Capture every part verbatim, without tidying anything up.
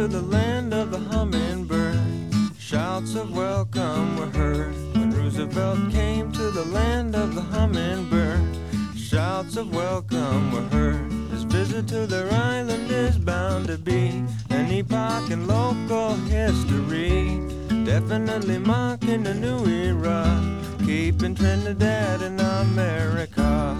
to the land of the hummingbird. Shouts of welcome were heard when Roosevelt came to the land of the hummingbird. Shouts of welcome were heard. His visit to their island is bound to be an epoch in local history, definitely marking a new era, keeping Trinidad in America.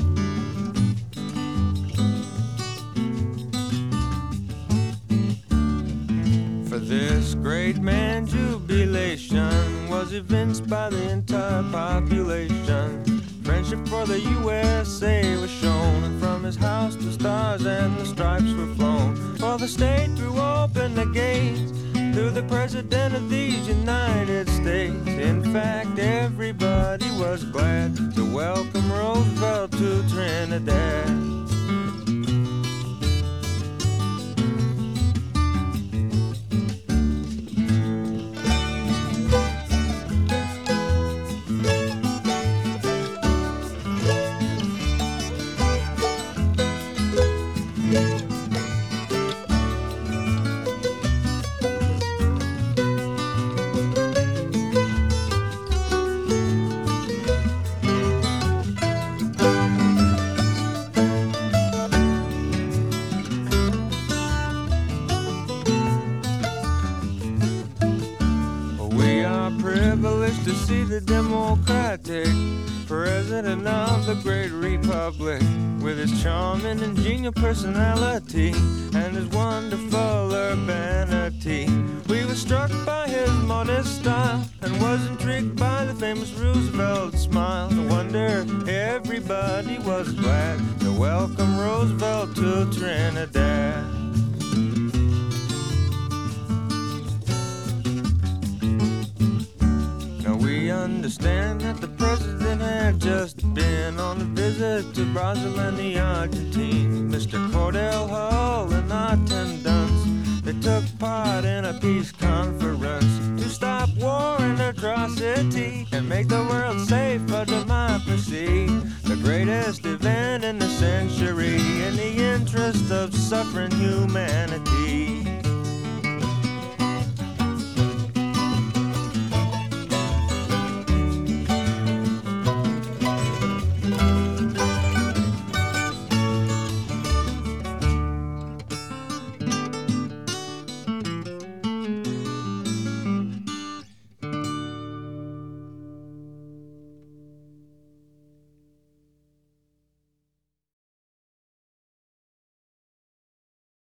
For this great man, jubilation was evinced by the entire population. Friendship for the U S A was shown, and from his house the stars and the stripes were flown. For the state threw open the gates to the President of these United States. In fact, everybody was glad to welcome Roosevelt to Trinidad. Privileged to see the Democratic President of the great republic, with his charming and genial personality and his wonderful urbanity. We were struck by his modest style and was intrigued by the famous Roosevelt smile. No wonder everybody was glad to welcome Roosevelt to Trinidad. We understand that the president had just been on a visit to Brazil and the Argentine. Mister Cordell Hull in attendance, they took part in a peace conference to stop war and atrocity and make the world safe for democracy. The greatest event in the century in the interest of suffering humanity.